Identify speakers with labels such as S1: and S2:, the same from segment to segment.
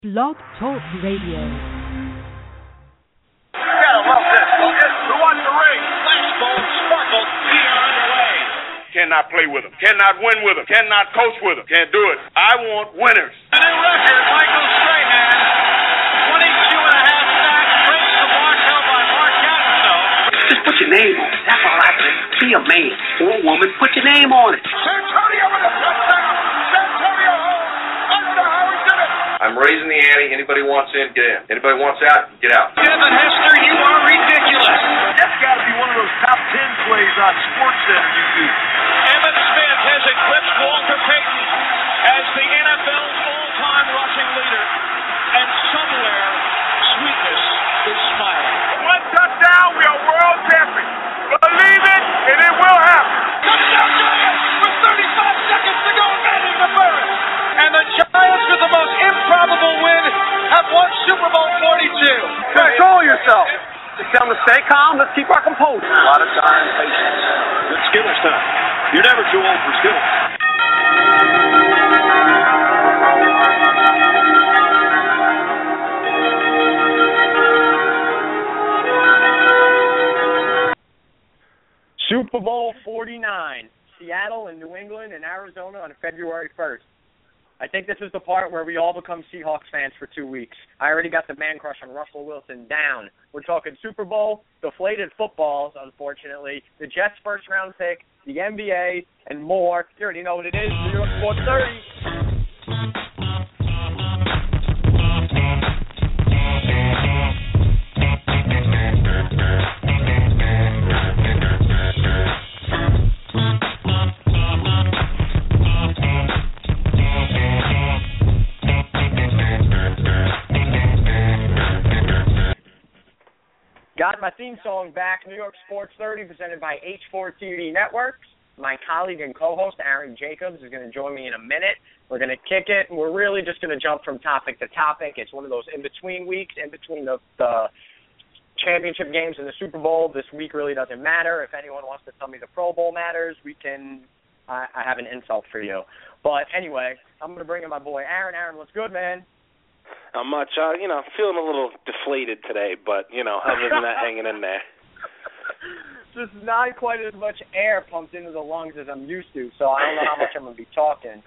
S1: Blog Talk Radio.
S2: Gotta love this, don't you? Who wants the ring? Flashball sparkles. We are underway.
S3: Cannot play with them. Cannot win with them. Cannot coach with them. Can't do it. I want winners.
S2: The new record, Michael Strahan. 22 and a half sacks. Breaks the mark held by Mark Gastineau.
S4: Just put your name on it. That's all I say. Be a man or a woman. Put your name on it.
S2: Santonio with a touchdown. Santonio home. I don't know how he did it.
S3: I'm raising the ante. Anybody wants in, get in. Anybody wants out, get out.
S2: Devin Hester, you are ridiculous.
S5: That's got to be one of those top 10 plays on SportsCenter YouTube.
S2: Emmitt Smith has eclipsed Walter Payton as the NFL's all-time rushing leader. And somewhere, sweetness is smiling.
S3: One touchdown, we are world champions. Believe it, and it will happen.
S2: Touchdown Giants with 35 seconds to go, batting the first. And the Giants, with the most improbable win, have won Super Bowl 42.
S4: Control yourself. Just tell them to stay calm. Let's keep our composure.
S5: A lot of time, patience. Good Skittles time. You're never too old for Skittles.
S6: Super Bowl 49, Seattle and New England and Arizona on February 1st. I think this is the part where we all become Seahawks fans for 2 weeks. I already got the man crush on Russell Wilson down. We're talking Super Bowl, deflated footballs, unfortunately, the Jets' first-round pick, the NBA, and more. You already know what it is, New York Sports 30. Got my theme song back, New York Sports 30, presented by H4 TV Networks. My colleague and co-host, Aaron Jacobs, is going to join me in a minute. We're going to kick it, and we're really just going to jump from topic to topic. It's one of those in-between weeks, in between the championship games and the Super Bowl. This week really doesn't matter. If anyone wants to tell me the Pro Bowl matters, I have an insult for you. But anyway, I'm going to bring in my boy, Aaron. Aaron, what's good, man?
S7: Not much. Feeling a little deflated today, but, other than that, hanging in there.
S6: Just not quite as much air pumped into the lungs as I'm used to, so I don't know how much I'm going to be talking.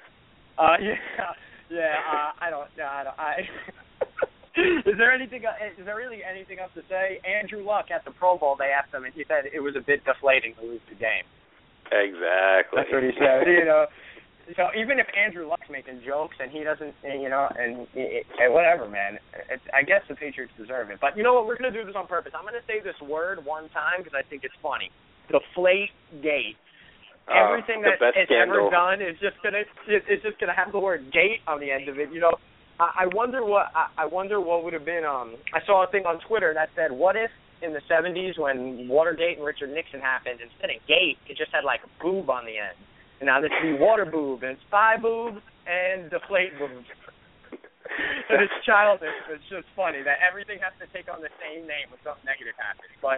S6: Is there really anything else to say? Andrew Luck at the Pro Bowl, they asked him, and he said it was a bit deflating to lose the game.
S7: Exactly.
S6: That's what he said, So even if Andrew Luck's making jokes and he doesn't, and whatever, man, I guess the Patriots deserve it. But you know what? We're going to do this on purpose. I'm going to say this word one time because I think it's funny. Deflate-gate. Everything that it's ever done is just going to have the word gate on the end of it. I wonder what would have been. I saw a thing on Twitter that said, what if in the 70s when Watergate and Richard Nixon happened, instead of gate, it just had like a boob on the end. And now this would be water boob, and it's spy boob, and deflate boob. And it's childish, but it's just funny that everything has to take on the same name when something negative happens. But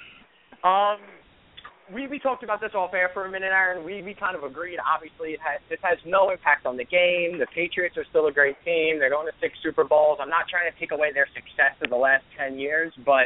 S6: we talked about this off air for a minute, Aaron. We kind of agreed, obviously, this has no impact on the game. The Patriots are still a great team. They're going to 6 Super Bowls. I'm not trying to take away their success of the last 10 years, but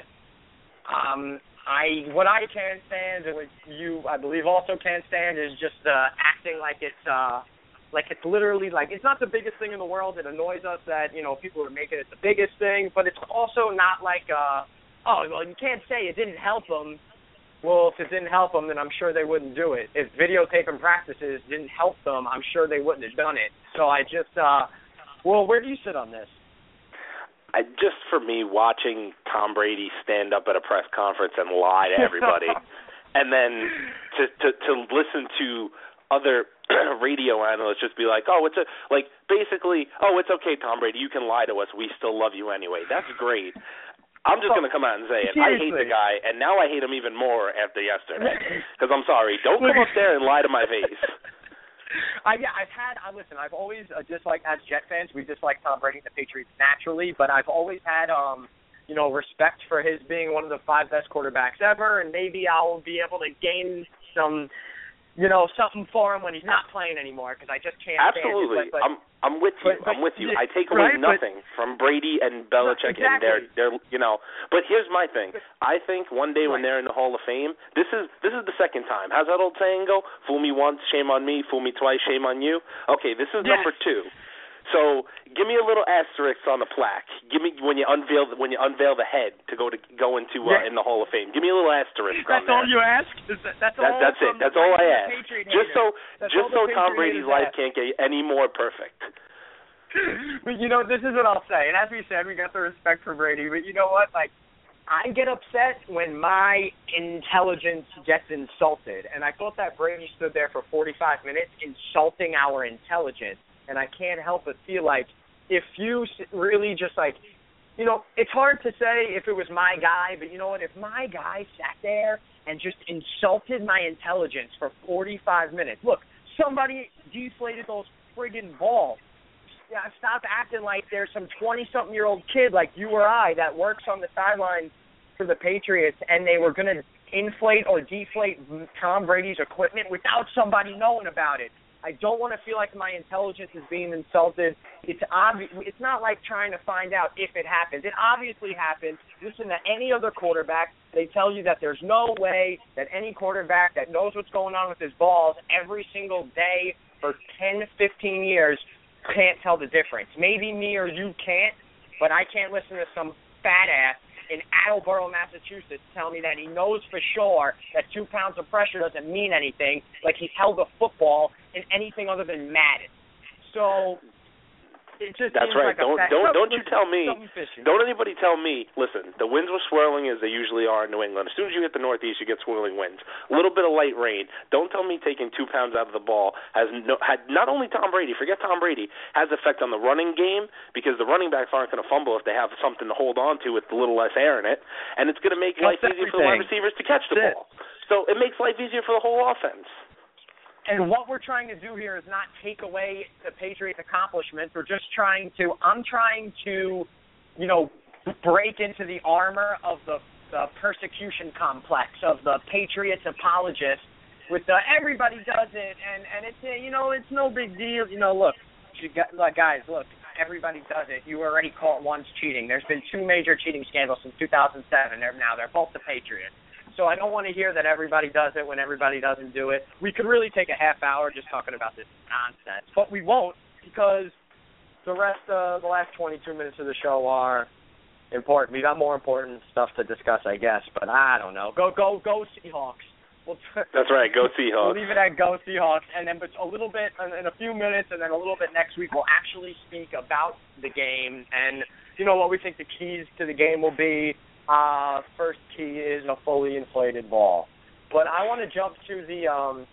S6: what I can't stand, and what you, I believe, also can't stand, is just acting like it's literally like it's not the biggest thing in the world. It annoys us that people are making it the biggest thing, but it's also not like you can't say it didn't help them. Well, if it didn't help them, then I'm sure they wouldn't do it. If videotaping practices didn't help them, I'm sure they wouldn't have done it. So I just, where do you sit on this?
S7: Just for me, watching Tom Brady stand up at a press conference and lie to everybody, and then to listen to other radio analysts just be like, it's okay, Tom Brady, you can lie to us, we still love you anyway. That's great. I'm just going to come out and say it. I hate the guy, and now I hate him even more after yesterday. Because I'm sorry, don't come up there and lie to my face. I've always disliked, as Jet fans, we dislike Tom Brady and the Patriots naturally, but I've always had, respect for his being one of the 5 best quarterbacks ever, and maybe I'll be able to gain some
S6: something for him when he's not playing anymore because I just can't
S7: Absolutely.
S6: stand it.
S7: I'm with you. I'm with you. I take away nothing from Brady and Belichick and their But here's my thing. I think one day when they're in the Hall of Fame, this is the second time. How's that old saying go? Fool me once, shame on me. Fool me twice, shame on you. Okay, this is number 2. So give me a little asterisk on the plaque. Give me when you unveil the head to go into in the Hall of Fame. Give me a little asterisk on there.
S6: That's all you ask? That's
S7: it. That's all I ask. Just so Tom Brady's life can't get any more perfect.
S6: But this is what I'll say. And as we said, we got the respect for Brady. But you know what? Like, I get upset when my intelligence gets insulted. And I thought that Brady stood there for 45 minutes insulting our intelligence. And I can't help but feel like if you really just it's hard to say if it was my guy, but you know what? If my guy sat there and just insulted my intelligence for 45 minutes, look, somebody deflated those friggin' balls. Yeah, stop acting like there's some 20-something-year-old kid like you or I that works on the sidelines for the Patriots and they were going to inflate or deflate Tom Brady's equipment without somebody knowing about it. I don't want to feel like my intelligence is being insulted. It's obvious. It's not like trying to find out if it happens. It obviously happened. Listen to any other quarterback. They tell you that there's no way that any quarterback that knows what's going on with his balls every single day for 10, 15 years can't tell the difference. Maybe me or you can't, but I can't listen to some fat ass in Attleboro, Massachusetts, tell me that he knows for sure that 2 pounds of pressure doesn't mean anything, like he's held a football in anything other than Madden. So it just
S7: that's
S6: seems
S7: right.
S6: Like
S7: don't you tell me. Don't anybody tell me. Listen, the winds were swirling as they usually are in New England. As soon as you hit the Northeast, you get swirling winds. A little bit of light rain. Don't tell me taking 2 pounds out of the ball had not only Tom Brady. Forget Tom Brady. Has effect on the running game because the running backs aren't going to fumble if they have something to hold on to with a little less air in it, and it's going to make life easier for the wide receivers to catch the ball. So it makes life easier for the whole offense.
S6: And what we're trying to do here is not take away the Patriots' accomplishments. I'm trying to, break into the armor of the persecution complex of the Patriots apologists with the everybody does it, and it's, it's no big deal. Look, guys, look, everybody does it. You already caught once cheating. There's been 2 major cheating scandals since 2007. They're both the Patriots. So I don't want to hear that everybody does it when everybody doesn't do it. We could really take a half hour just talking about this nonsense, but we won't because the last 22 minutes of the show are important. We got more important stuff to discuss, I guess, but I don't know. Go Seahawks.
S7: That's right. Go Seahawks.
S6: We'll leave it at go Seahawks, and then a little bit in a few minutes, and then a little bit next week. We'll actually speak about the game and what we think the keys to the game will be. First key is a fully inflated ball. But I want to jump to the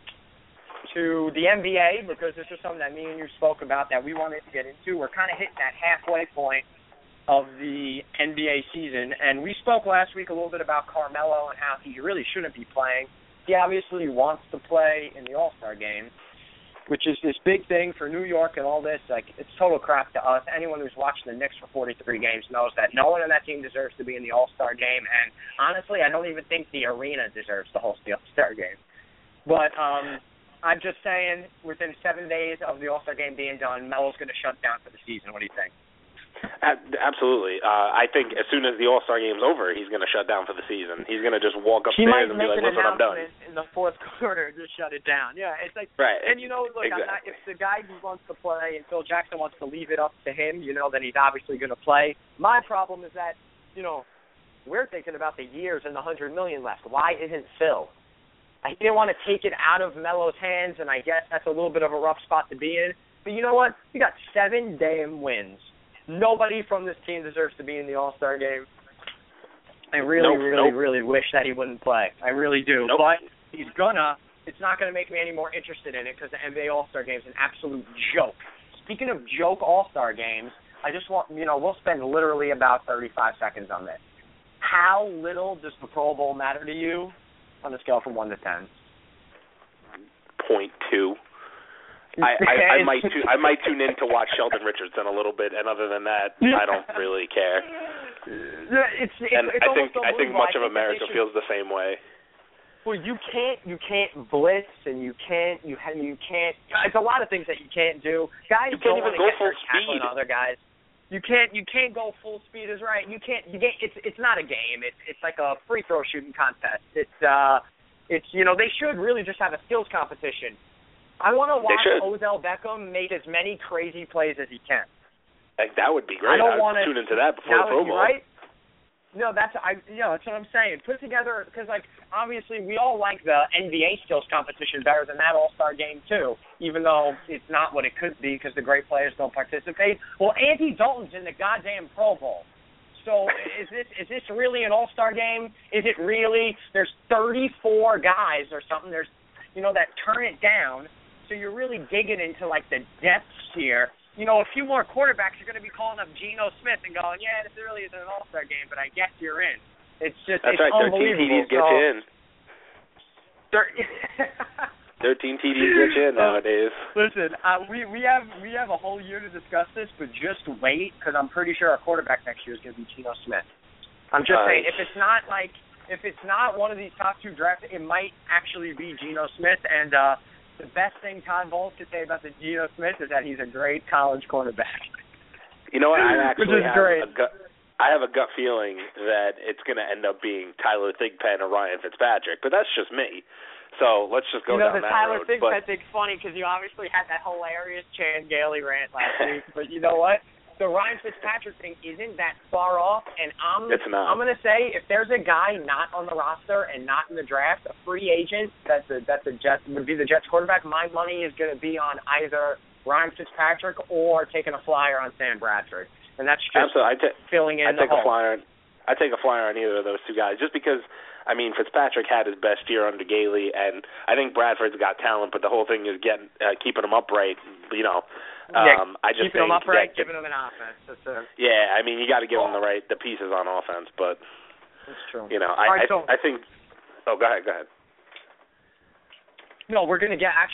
S6: NBA because this is something that me and you spoke about that we wanted to get into. We're kind of hitting that halfway point of the NBA season, and we spoke last week a little bit about Carmelo and how he really shouldn't be playing. He obviously wants to play in the All-Star game, which is this big thing for New York and all this. Like, it's total crap to us. Anyone who's watched the Knicks for 43 games knows that no one on that team deserves to be in the All-Star game. And honestly, I don't even think the arena deserves to host the All-Star game. But I'm just saying, within 7 days of the All-Star game being done, Melo's going to shut down for the season. What do you think?
S7: Absolutely. I think as soon as the All-Star game's over, he's going to shut down for the season. He's going to just walk upstairs and be like, listen, I'm done.
S6: In the fourth quarter, just shut it down. Yeah, it's like,
S7: right.
S6: And look,
S7: exactly.
S6: If the guy who wants to play and Phil Jackson wants to leave it up to him, then he's obviously going to play. My problem is that, we're thinking about the years and the $100 million left. Why isn't Phil? He didn't want to take it out of Melo's hands, and I guess that's a little bit of a rough spot to be in. But you know what? You got 7 damn wins. Nobody from this team deserves to be in the All-Star game. I really wish that he wouldn't play. I really do.
S7: Nope.
S6: But he's gonna. It's not going to make me any more interested in it because the NBA All-Star game is an absolute joke. Speaking of joke All-Star games, I just want, we'll spend literally about 35 seconds on this. How little does the Pro Bowl matter to you on a scale from 1 to 10?
S7: 0.2. I might tune in to watch Sheldon Richardson a little bit, and other than that, I don't really care.
S6: It's
S7: I think much of America feels the same way.
S6: Well, you can't blitz, and you can't. It's a lot of things that you can't do. Guys
S7: you can't
S6: don't
S7: even
S6: want to
S7: go
S6: get
S7: full
S6: hurt tackling
S7: speed.
S6: other guys. You can't go full speed. Is right. You can't. It's not a game. It's like a free throw shooting contest. It's they should really just have a skills competition. I want to watch Odell Beckham make as many crazy plays as he can.
S7: Like, that would be great.
S6: I would
S7: tune into that before the Pro Bowl.
S6: Right? No, that's what I'm saying. Put together, because obviously we all like the NBA skills competition better than that All-Star game too, even though it's not what it could be because the great players don't participate. Well, Andy Dalton's in the goddamn Pro Bowl. So is this really an All-Star game? Is it really? There's 34 guys or something. There's that turn it down. So you're really digging into the depths here. A few more quarterbacks are going to be calling up Geno Smith and going, yeah, this really isn't an All-Star game, but I guess you're in. It's just
S7: That's
S6: it's
S7: right.
S6: unbelievable.
S7: 13 TDs get you in. 13 TDs get you in nowadays.
S6: Listen, we have a whole year to discuss this, but just wait, because I'm pretty sure our quarterback next year is going to be Geno Smith. I'm just saying, if it's not one of these top two drafts, it might actually be Geno Smith. And the best thing Todd Bowles could say about the Geno Smith is that he's a great college quarterback.
S7: You know what? I actually
S6: I
S7: have a gut feeling that it's going to end up being Tyler Thigpen or Ryan Fitzpatrick, but that's just me. So let's just go down that
S6: Tyler
S7: road.
S6: Thigpen thing's funny because you obviously had that hilarious Chan Gailey rant last week, but you know what? The Ryan Fitzpatrick thing isn't that far off, and I'm going to say if there's a guy not on the roster and not in the draft, a free agent would be the Jets quarterback. My money is going to be on either Ryan Fitzpatrick or taking a flyer on Sam Bradford, and that's just filling in the hole.
S7: I take a flyer on either of those two guys, just because. Fitzpatrick had his best year under Gailey, and I think Bradford's got talent, but the whole thing is keeping him upright. I just
S6: keeping him upright, giving him an offense.
S7: You got to give him the pieces on offense, but
S6: that's true.
S7: I think. Oh, go ahead.
S6: No, we're gonna get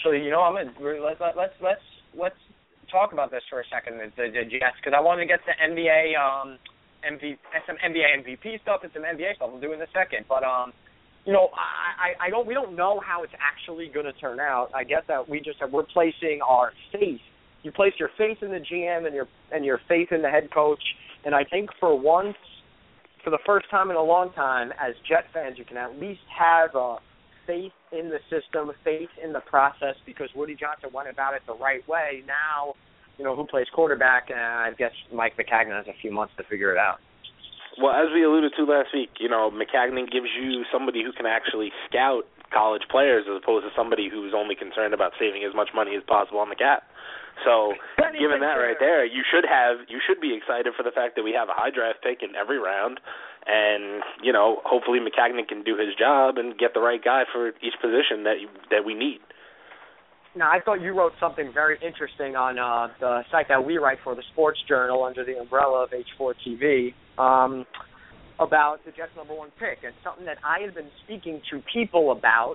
S6: let's talk about this for a second. The Jets, because I want to get to NBA. Some NBA MVP stuff and some NBA stuff. We'll do in a second, but we don't know how it's actually going to turn out. I guess that we're placing our faith. You place your faith in the GM and your faith in the head coach. And I think for the first time in a long time, as Jet fans, you can at least have faith in the system, faith in the process, because Woody Johnson went about it the right way. Now, who plays quarterback, I guess Mike Maccagnan has a few months to figure it out.
S7: Well, as we alluded to last week, Maccagnan gives you somebody who can actually scout college players as opposed to somebody who's only concerned about saving as much money as possible on the cap. So, given that right there, you should be excited for the fact that we have a high draft pick in every round, and hopefully Maccagnan can do his job and get the right guy for each position that we need.
S6: Now, I thought you wrote something very interesting on the site that we write for, the Sports Journal, under the umbrella of H4 TV, about the Jets' number one pick, and something that I had been speaking to people about,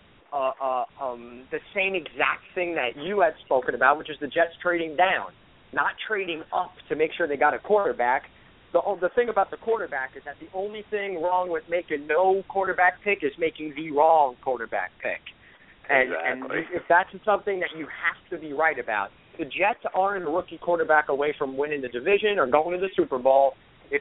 S6: the same exact thing that you had spoken about, which is the Jets trading down, not trading up to make sure they got a quarterback. The thing about the quarterback is that the only thing wrong with making no quarterback pick is making the wrong quarterback pick. And if that's something that you have to be right about, the Jets aren't a rookie quarterback away from winning the division or going to the Super Bowl.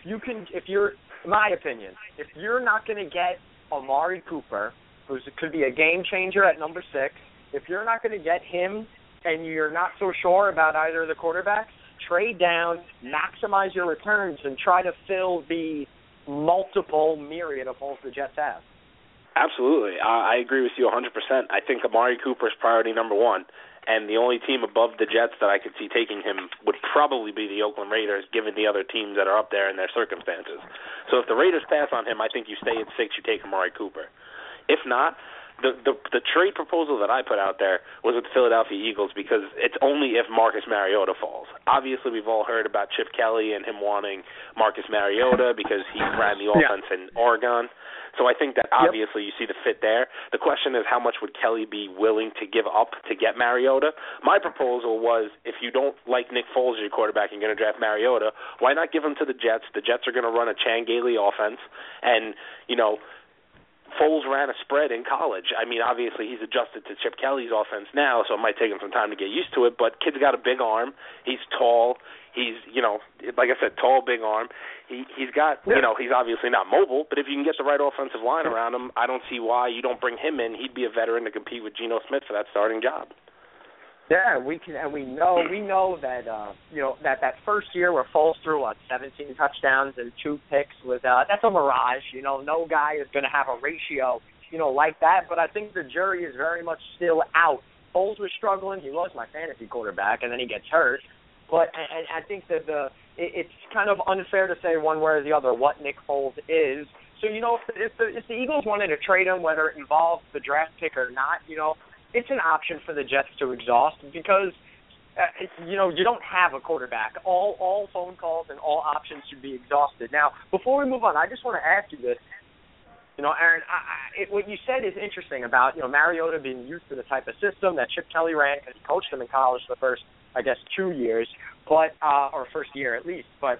S6: My opinion, if you're not going to get Amari Cooper, who could be a game changer at number 6, if you're not going to get him and you're not so sure about either of the quarterbacks, trade down, maximize your returns, and try to fill the multiple myriad of holes the Jets have.
S7: Absolutely. I agree with you 100%. I think Amari Cooper is priority number 1, and the only team above the Jets that I could see taking him would probably be the Oakland Raiders, given the other teams that are up there in their circumstances. So if the Raiders pass on him, I think you stay at 6, you take Amari Cooper. If not, the trade proposal that I put out there was with the Philadelphia Eagles, because it's only if Marcus Mariota falls. Obviously, we've all heard about Chip Kelly and him wanting Marcus Mariota because he ran the offense in Oregon. So I think that obviously you see the fit there. The question is, how much would Kelly be willing to give up to get Mariota? My proposal was, if you don't like Nick Foles as your quarterback and you're going to draft Mariota, why not give him to the Jets? The Jets are going to run a Chan Gailey offense, and, Foles ran a spread in college. I mean, obviously he's adjusted to Chip Kelly's offense now, so it might take him some time to get used to it, but kid's got a big arm. He's tall. He's, like I said, tall, big arm. He's got, he's obviously not mobile, but if you can get the right offensive line around him, I don't see why you don't bring him in. He'd be a veteran to compete with Geno Smith for that starting job.
S6: Yeah, we know that that first year where Foles threw 17 touchdowns and 2 picks was that's a mirage. No guy is going to have a ratio like that. But I think the jury is very much still out. Foles was struggling. He was my fantasy quarterback, and then he gets hurt. But I think that it's kind of unfair to say one way or the other what Nick Foles is. So if the Eagles wanted to trade him, whether it involves the draft pick or not, it's an option for the Jets to exhaust because, you don't have a quarterback. All phone calls and all options should be exhausted. Now, before we move on, I just want to ask you this. Aaron, what you said is interesting about, Mariota being used to the type of system that Chip Kelly ran because he coached him in college the first, 2 years, but or first year at least. But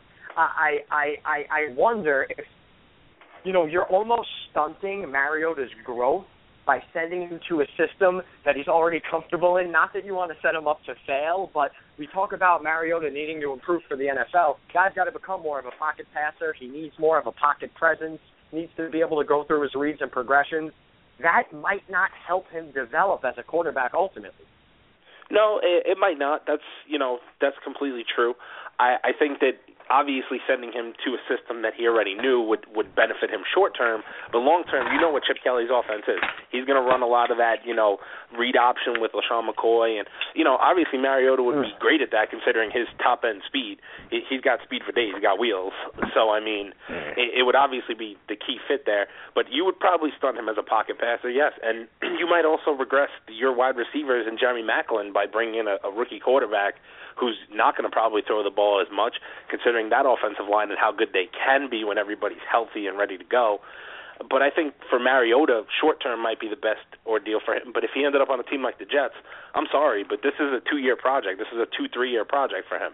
S6: I wonder if, you're almost stunting Mariota's growth by sending him to a system that he's already comfortable in. Not that you want to set him up to fail, but we talk about Mariota needing to improve for the NFL. Guy's got to become more of a pocket passer. He needs more of a pocket presence. He needs to be able to go through his reads and progressions. That might not help him develop as a quarterback ultimately.
S7: No, it might not. That's completely true. I think that obviously sending him to a system that he already knew would benefit him short term, but long term, what Chip Kelly's offense is. He's going to run a lot of that, read option with LaShawn McCoy, and obviously Mariota would be great at that considering his top end speed. He's got speed for days. He's got wheels. So it would obviously be the key fit there. But you would probably stunt him as a pocket passer, yes, and you might also regress your wide receivers and Jeremy Maclin by bringing in a rookie quarterback who's not going to probably throw the ball as much, considering that offensive line and how good they can be when everybody's healthy and ready to go. But I think for Mariota, short-term might be the best ordeal for him. But if he ended up on a team like the Jets, I'm sorry, but this is a 2-year project. This is a 2-3-year project for him.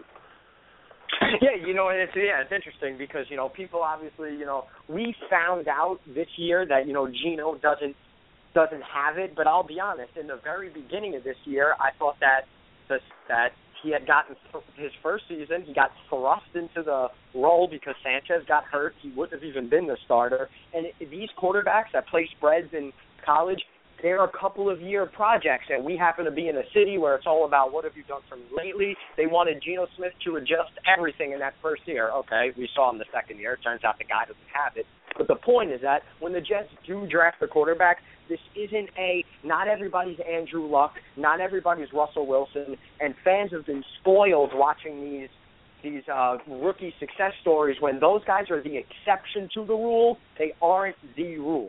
S6: Yeah, it's interesting because, people obviously, we found out this year that, Geno doesn't have it. But I'll be honest, in the very beginning of this year, I thought that he had gotten his first season. He got thrust into the role because Sanchez got hurt. He wouldn't have even been the starter. And these quarterbacks that play spreads in college, they're a couple of year projects. And we happen to be in a city where it's all about what have you done for me lately. They wanted Geno Smith to adjust everything in that first year. Okay, we saw him the second year. It turns out the guy doesn't have it. But the point is that when the Jets do draft a quarterback, this isn't not everybody's Andrew Luck, not everybody's Russell Wilson, and fans have been spoiled watching these rookie success stories when those guys are the exception to the rule. They aren't the rule.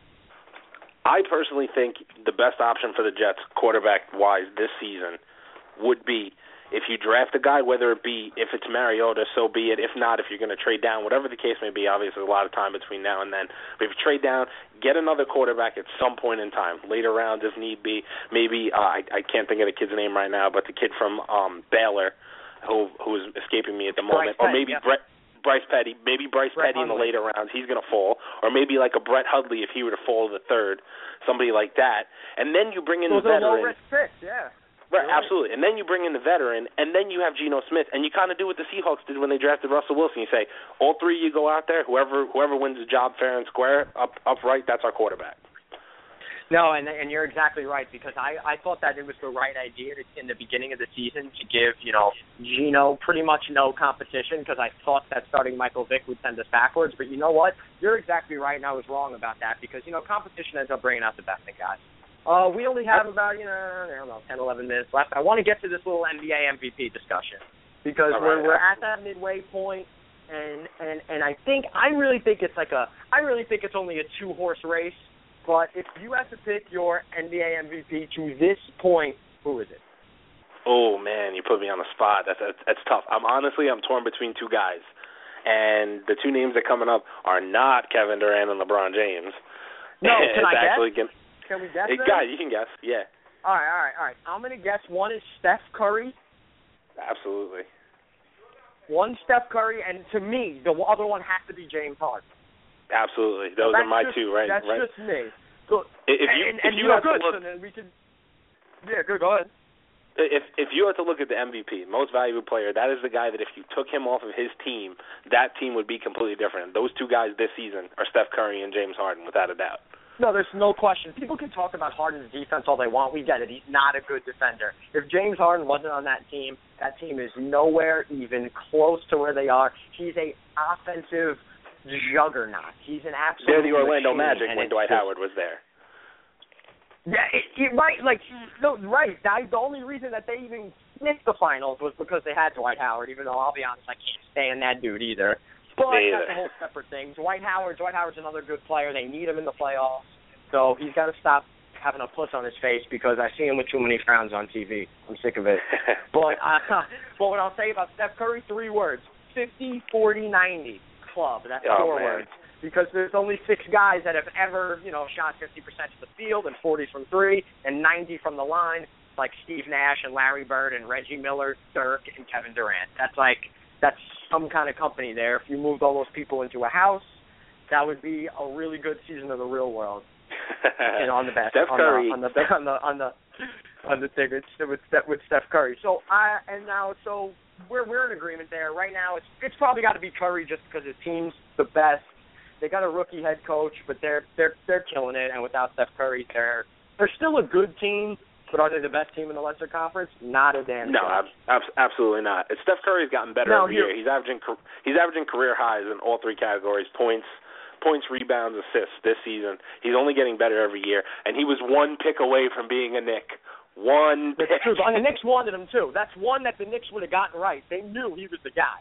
S7: I personally think the best option for the Jets, quarterback-wise, this season would be if you draft a guy, whether it be if it's Mariota, so be it. If not, if you're going to trade down, whatever the case may be, obviously a lot of time between now and then. But if you trade down, get another quarterback at some point in time, later rounds if need be. Maybe I can't think of the kid's name right now, but the kid from Baylor who is escaping me at the moment, or maybe Bryce Petty. Maybe Bryce Petty in the later rounds, he's going to fall. Or maybe like a Brett Hundley if he were to fall to the third, somebody like that. And then you bring in the veteran.
S6: Those are low-risk picks, yeah.
S7: Right, absolutely. And then you bring in the veteran, and then you have Geno Smith, and you kind of do what the Seahawks did when they drafted Russell Wilson. You say, all three of you go out there, whoever wins the job fair and square, upright, that's our quarterback.
S6: No, and you're exactly right, because I thought that it was the right idea in the beginning of the season to give, Geno pretty much no competition, because I thought that starting Michael Vick would send us backwards. But you know what? You're exactly right, and I was wrong about that, because, competition ends up bringing out the best in guys. We only have about, 10, 11 minutes left. I want to get to this little NBA MVP discussion because we're at that midway point, and I really think it's only a 2-horse race. But if you had to pick your NBA MVP to this point, who is it?
S7: Oh man, you put me on the spot. That's tough. I'm torn between two guys, and the two names that are coming up are not Kevin Durant and LeBron James.
S6: No, can I guess? Can we guess?
S7: You can guess, yeah.
S6: All right. I'm going to guess one is Steph Curry.
S7: Absolutely.
S6: One Steph Curry, and to me, the other one has to be James Harden.
S7: Absolutely. Those are my two, right?
S6: That's
S7: right?
S6: just me. So,
S7: if you have
S6: good,
S7: to look,
S6: so then we can. Yeah, good. Go ahead.
S7: If you had to look at the MVP, most valuable player, that is the guy that if you took him off of his team, that team would be completely different. Those two guys this season are Steph Curry and James Harden, without a doubt.
S6: No, there's no question. People can talk about Harden's defense all they want. We get it. He's not a good defender. If James Harden wasn't on that team is nowhere even close to where they are. He's a offensive juggernaut. He's an absolute
S7: They're the Orlando
S6: machine,
S7: Magic when Dwight Howard was there.
S6: Yeah, right. Like, no, right. The only reason that they even missed the finals was because they had Dwight Howard. Even though I'll be honest, I can't stand that dude either. But that's a whole separate thing. Dwight Howard's another good player. They need him in the playoffs, so he's got to stop having a puss on his face because I see him with too many frowns on TV. I'm sick of it. But what I'll say about Steph Curry, 3 words: 50, 40, 90 club. That's 4 words. Because there's only 6 guys that have ever, shot 50% of the field and 40 from 3 and 90 from the line, like Steve Nash and Larry Bird and Reggie Miller, Dirk, and Kevin Durant. That's some kind of company there. If you moved all those people into a house, that would be a really good season of the real world. And on the best,
S7: Steph Curry
S6: on the thing with Steph Curry. So we're in agreement there. Right now, it's probably got to be Curry just because his team's the best. They got a rookie head coach, but they're killing it. And without Steph Curry, they're still a good team. But are they the best team in the Western Conference? Not a damn chance.
S7: No, absolutely not. Steph Curry's gotten better every year. He's averaging career highs in all 3 categories: points, rebounds, assists. This season, he's only getting better every year, and he was 1 pick away from being a Knick. 1 pick.
S6: And the Knicks wanted him too. That's one that the Knicks would have gotten right. They knew he was the guy.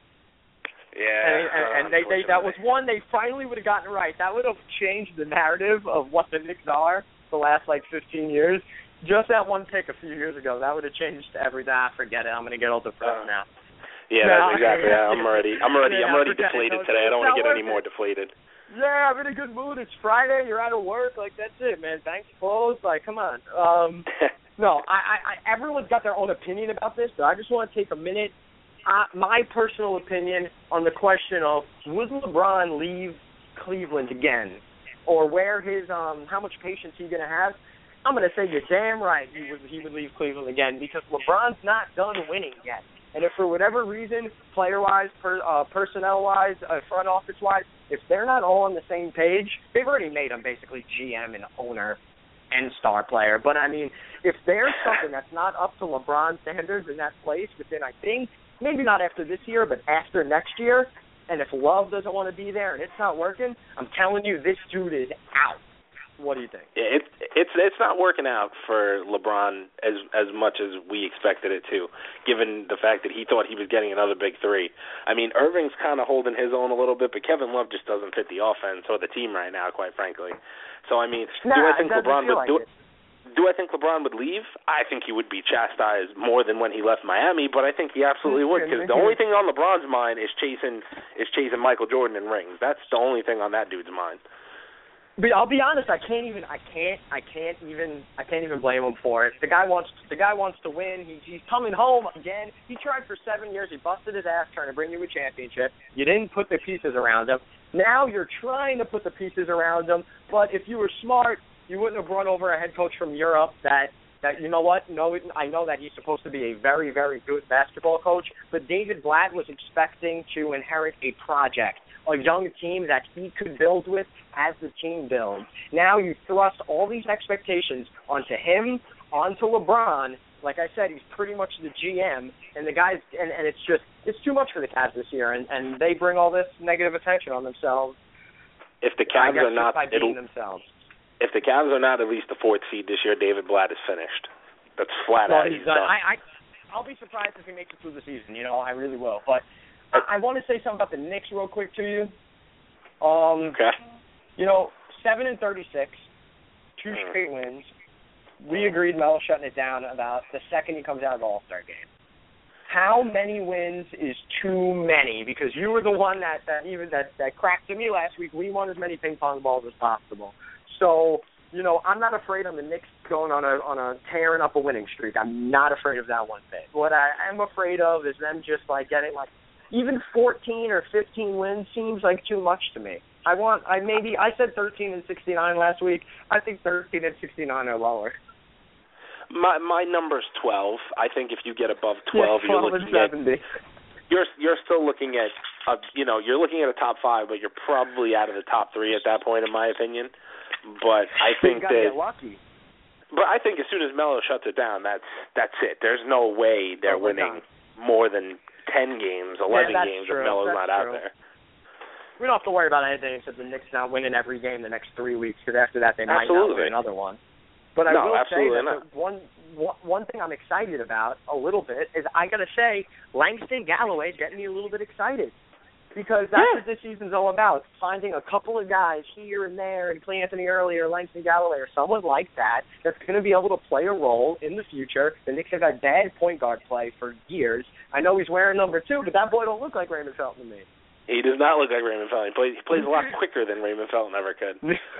S7: Yeah,
S6: and that was one they finally would have gotten right. That would have changed the narrative of what the Knicks are the last 15 years. Just that one pick a few years ago, that would have changed everything. Forget it. I'm going to get all depressed now.
S7: Yeah, that's exactly. I'm already deflated today. I don't want to get any more deflated.
S6: Yeah, I'm in a good mood. It's Friday. You're out of work. That's it, man. Thanks, clothes. Come on. No, everyone's got their own opinion about this, but I just want to take a minute. My personal opinion on the question of would LeBron leave Cleveland again, or where his how much patience he's going to have. I'm going to say you're damn right he would leave Cleveland again because LeBron's not done winning yet. And if for whatever reason, player-wise, personnel-wise, front office-wise, if they're not all on the same page, they've already made him basically GM and owner and star player. But, I mean, if there's something that's not up to LeBron standards in that place within, I think, maybe not after this year, but after next year, and if Love doesn't want to be there and it's not working, I'm telling you, this dude is out. What do you think?
S7: Yeah, it's not working out for LeBron as much as we expected it to, given the fact that he thought he was getting another big 3. I mean, Irving's kind of holding his own a little bit, but Kevin Love just doesn't fit the offense or the team right now, quite frankly. So, I mean, do I think LeBron would leave? I think he would be chastised more than when he left Miami, but I think he absolutely would, because the only thing on LeBron's mind is chasing Michael Jordan in rings. That's the only thing on that dude's mind.
S6: But I'll be honest, I can't even blame him for it. The guy wants to win. He's coming home again. He tried for 7 years. He busted his ass trying to bring you a championship. You didn't put the pieces around him. Now you're trying to put the pieces around him. But if you were smart, you wouldn't have brought over a head coach from Europe that you know what? No, I know that he's supposed to be a very, very good basketball coach, but David Blatt was expecting to inherit a project, a young team that he could build with as the team builds. Now you thrust all these expectations onto him, onto LeBron. Like I said, he's pretty much the GM, and the guys, and it's too much for the Cavs this year, and they bring all this negative attention on themselves.
S7: If the Cavs are not,
S6: themselves.
S7: If the Cavs are not at least the 4th seed this year, David Blatt is finished. That's flat out.
S6: He's done. I'll be surprised if he makes it through the season. I really will. But I want to say something about the Knicks real quick to you.
S7: Okay.
S6: 7-36, 2 straight wins. We agreed Melo shutting it down about the second he comes out of the All-Star game. How many wins is too many? Because you were the one that cracked to me last week. We want as many ping pong balls as possible. So, I'm not afraid of the Knicks going on a tearing up a winning streak. I'm not afraid of that one bit. What I am afraid of is them just getting even 14 or 15 wins seems like too much to me. I said 13 and 69 last week. I think 13 and 69 are lower.
S7: My number's 12. I think if you get above 12,
S6: you're looking at 70.
S7: You're still looking at you're looking at a top 5, but you're probably out of the top 3 at that point, in my opinion. But I think
S6: you gotta get lucky.
S7: But I think as soon as Melo shuts it down, that's it. There's no way they're winning more than 10 games, 11 games if Melo's not out there.
S6: We don't have to worry about anything except the Knicks not winning every game the next 3 weeks, because after that they might not win another one. But I will say that one thing I'm excited about a little bit is I got to say Langston Galloway's getting me a little bit excited, because that's what this season's all about, finding a couple of guys here and there, and Clay Anthony early or Langston Galloway or someone like that that's going to be able to play a role in the future. The Knicks have had bad point guard play for years. I know he's wearing number 2, but that boy don't look like Raymond Felton to me.
S7: He does not look like Raymond Felton. He plays a lot quicker than Raymond Felton ever could.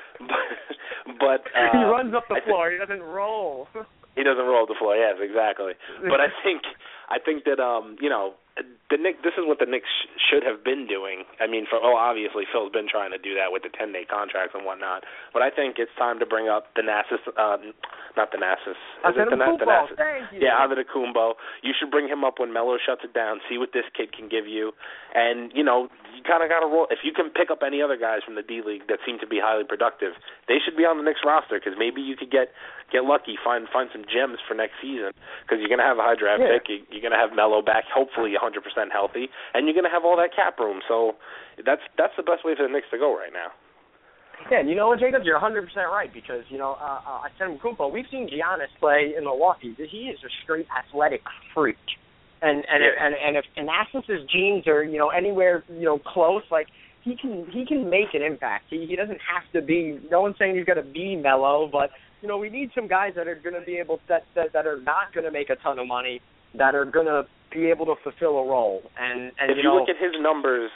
S7: But
S6: he runs up the floor. He doesn't roll.
S7: He doesn't roll up the floor. Yes, exactly. But I think that the Knicks. This is what the Knicks should have been doing. I mean, obviously Phil's been trying to do that with the 10-day contracts and whatnot. But I think it's time to bring up Thanasis. Not Thanasis. Is it Thanasis? Yeah, Antetokounmpo. You should bring him up when Melo shuts it down. See what this kid can give you, and you kind of got to roll. If you can pick up any other guys from the D League that seem to be highly productive, they should be on the Knicks roster, because maybe you could get lucky, find some gems for next season, because you're going to have a high draft pick. You're going to have Melo back, hopefully 100% healthy, and you're going to have all that cap room. So that's the best way for the Knicks to go right now.
S6: Yeah, you know what, Jacob? You're 100% right, because, Antetokounmpo, we've seen Giannis play in Milwaukee. He is a straight athletic freak. And if Thanasis' genes are, anywhere, close, like, he can make an impact. He doesn't have to be, no one's saying he's got to be Melo, but, we need some guys that are going to be able, that are not going to make a ton of money, that are going to be able to fulfill a role. And
S7: if you look at his numbers,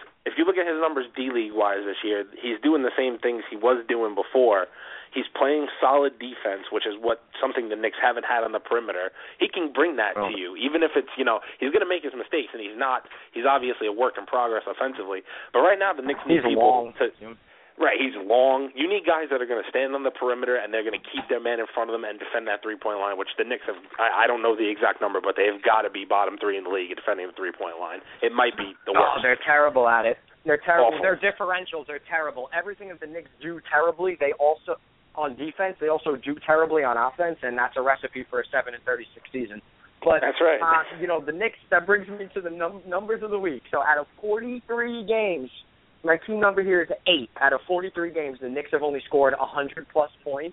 S7: D-League wise this year, he's doing the same things he was doing before. He's playing solid defense, which is something the Knicks haven't had on the perimeter. He can bring that to you, even if it's, he's going to make his mistakes, and he's obviously a work in progress offensively. But right now the Knicks need people Right, he's long. You need guys that are going to stand on the perimeter, and they're going to keep their man in front of them and defend that three-point line, which the Knicks have, I don't know the exact number, but they've got to be bottom 3 in the league at defending the three-point line. It might be the worst.
S6: Oh, they're terrible at it. They're terrible.
S7: Awful.
S6: Their differentials are terrible. Everything that the Knicks do terribly, they also, on defense, they also do terribly on offense, and that's a recipe for a 7-36 season. But,
S7: that's right.
S6: The Knicks, that brings me to the numbers of the week. So out of 43 games, my team number here is 8. Out of 43 games, the Knicks have only scored 100-plus points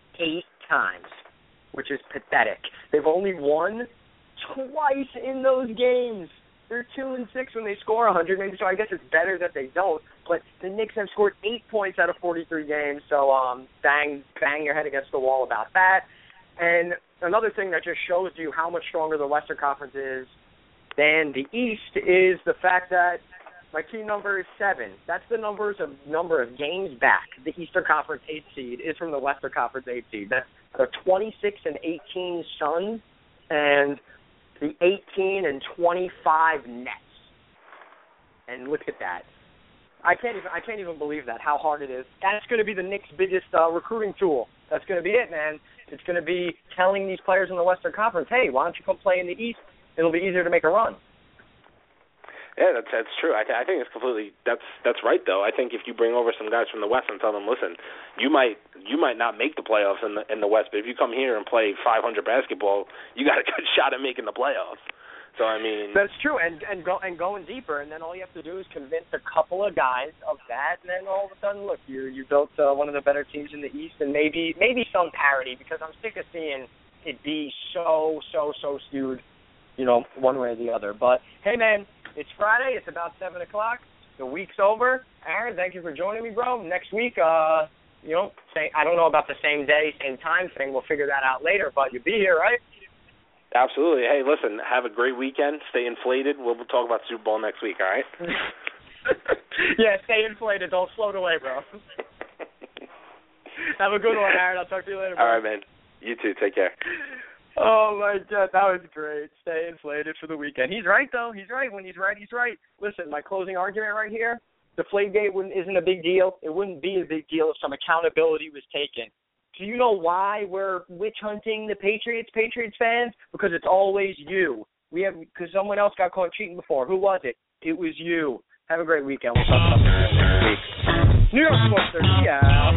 S6: 8 times, which is pathetic. They've only won twice in those games. They're 2-6 when they score 100, maybe, so I guess it's better that they don't. But the Knicks have scored 8 points out of 43 games, so bang your head against the wall about that. And another thing that just shows you how much stronger the Western Conference is than the East is the fact that my team number is 7. That's the number of games back. The Eastern Conference 8 seed is from the Western Conference 8 seed. That's the 26-18 Suns and the 18-25 Nets. And look at that. I can't even believe that, how hard it is. That's going to be the Knicks' biggest recruiting tool. That's going to be it, man. It's going to be telling these players in the Western Conference, hey, why don't you come play in the East? It'll be easier to make a run.
S7: Yeah, that's true. I think it's completely that's right though. I think if you bring over some guys from the West and tell them, listen, you might not make the playoffs in the West, but if you come here and play 500 basketball, you got a good shot at making the playoffs. So I mean,
S6: that's true, and going deeper, and then all you have to do is convince a couple of guys of that, and then all of a sudden, look, you built one of the better teams in the East, and maybe some parity, because I'm sick of seeing it be so skewed, one way or the other. But hey, man. It's Friday. It's about 7 o'clock. The week's over. Aaron, thank you for joining me, bro. Next week, I don't know about the same day, same time thing. We'll figure that out later, but you'll be here, right?
S7: Absolutely. Hey, listen, have a great weekend. Stay inflated. We'll talk about Super Bowl next week, all right?
S6: Yeah, stay inflated. Don't float away, bro. Have a good one, Aaron. I'll talk to you later, bro.
S7: All right, man. You too. Take care.
S6: Oh, my God. That was great. Stay inflated for the weekend. He's right, though. He's right. When he's right, he's right. Listen, my closing argument right here, Deflategate isn't a big deal. It wouldn't be a big deal if some accountability was taken. Do you know why we're witch hunting the Patriots fans? Because it's always you. Because someone else got caught cheating before. Who was it? It was you. Have a great weekend. We'll talk about this next week. New York Sports 30 out.